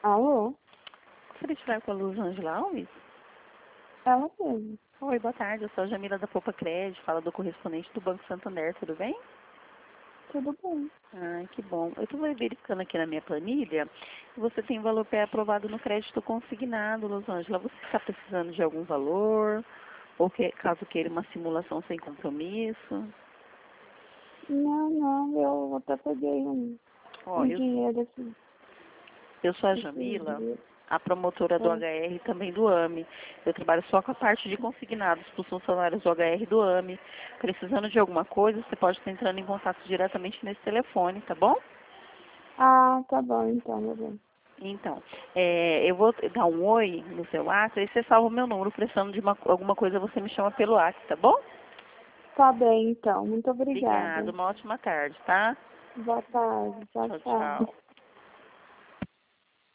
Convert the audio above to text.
Alô? Gostaria de falar com a Rosângela Alves? Ela mesmo. Oi, boa tarde. Eu sou a Jamila da Poupa Crédito, fala do correspondente do Banco Santander, tudo bem? Tudo bem. Ai, que bom. Eu estou verificando aqui na minha planilha que você tem valor pré-aprovado no crédito consignado, Rosângela. Você está precisando de algum valor? Ou caso queira uma simulação sem compromisso? Não, eu até peguei Ó, um eu, dinheiro assim, eu sou a esses Jamila, dias. a promotora do É. HR e também do AME. Eu trabalho só com a parte de consignados para os funcionários do HR e do AME. Precisando de alguma coisa, você pode estar entrando em contato diretamente nesse telefone, tá bom? Ah, tá bom então, meu bem. Então, eu vou dar um oi no seu WhatsApp, aí você salva o meu número. Precisando de alguma coisa, você me chama pelo WhatsApp, tá bom? Tá bem então, muito Obrigada, obrigada. uma ótima tarde, tá? Boa tarde, tchau, Tchau, tchau. tchau.